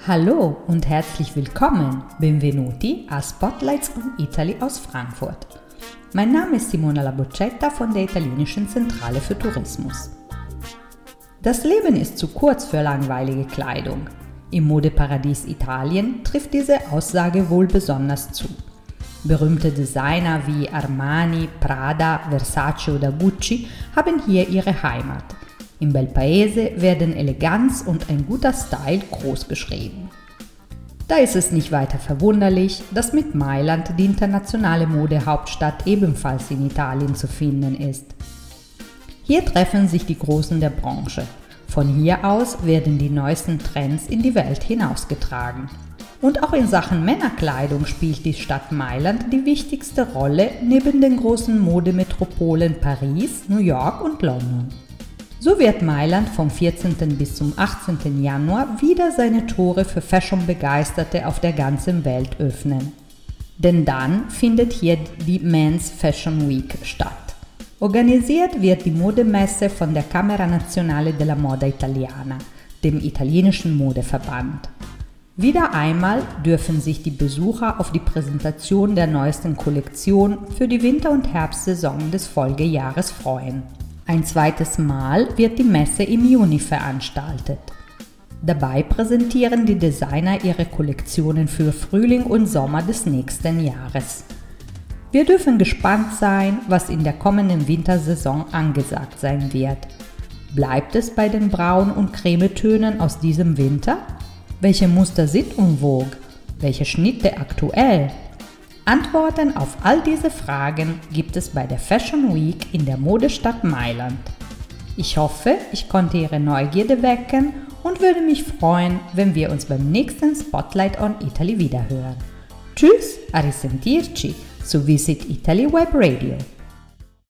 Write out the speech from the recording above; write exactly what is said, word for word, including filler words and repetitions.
Hallo und herzlich willkommen, benvenuti a Spotlights on Italy aus Frankfurt. Mein Name ist Simona Laboccetta von der italienischen Zentrale für Tourismus. Das Leben ist zu kurz für langweilige Kleidung. Im Modeparadies Italien trifft diese Aussage wohl besonders zu. Berühmte Designer wie Armani, Prada, Versace oder Gucci haben hier ihre Heimat. Im Bel Paese werden Eleganz und ein guter Style großgeschrieben. Da ist es nicht weiter verwunderlich, dass mit Mailand die internationale Modehauptstadt ebenfalls in Italien zu finden ist. Hier treffen sich die Großen der Branche. Von hier aus werden die neuesten Trends in die Welt hinausgetragen. Und auch in Sachen Männerkleidung spielt die Stadt Mailand die wichtigste Rolle neben den großen Modemetropolen Paris, New York und London. So wird Mailand vom vierzehnten bis zum achtzehnten Januar wieder seine Tore für Fashion-Begeisterte auf der ganzen Welt öffnen. Denn dann findet hier die Men's Fashion Week statt. Organisiert wird die Modemesse von der Camera Nazionale della Moda Italiana, dem italienischen Modeverband. Wieder einmal dürfen sich die Besucher auf die Präsentation der neuesten Kollektion für die Winter- und Herbstsaison des Folgejahres freuen. Ein zweites Mal wird die Messe im Juni veranstaltet. Dabei präsentieren die Designer ihre Kollektionen für Frühling und Sommer des nächsten Jahres. Wir dürfen gespannt sein, was in der kommenden Wintersaison angesagt sein wird. Bleibt es bei den Braun- und Cremetönen aus diesem Winter? Welche Muster sind en vogue? Welche Schnitte aktuell? Antworten auf all diese Fragen gibt es bei der Fashion Week in der Modestadt Mailand. Ich hoffe, ich konnte Ihre Neugierde wecken und würde mich freuen, wenn wir uns beim nächsten Spotlight on Italy wiederhören. Tschüss, a risentirci su Visit Italy Web Radio.